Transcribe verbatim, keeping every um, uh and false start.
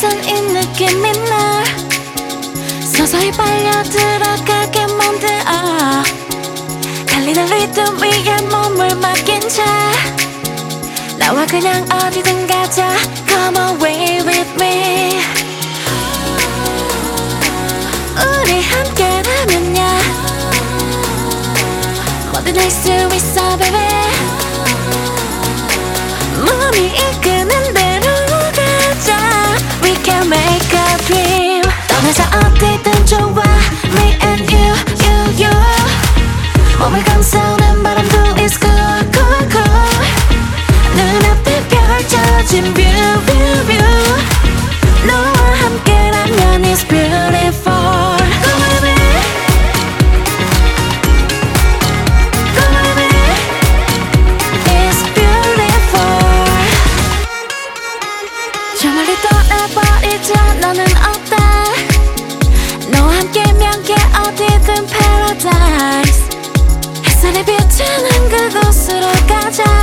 낯선 이 느낌이 날 서서히 빨려 들어가게 만들어 달리는 리듬 위에 몸을 맡긴 채 나와 그냥 어디든 가자 Come away with me 우리 함께라면야 뭐든 할 수 있어 baby 몸이 이끄는 대로 가자 We can make a dream 떠나자 어디든 좋아 Me and you, you, you 몸을 감싸는 바람도 is cool, cool, cool 눈앞에 펼쳐진 view, view, view 너와 함께라면 it's beautiful Go with me Go with me It's beautiful 저 멀리 떠나버리자 너는 어때 너와 함께면 걔 어디든 paradise 햇살이 비치는 그곳으로 가자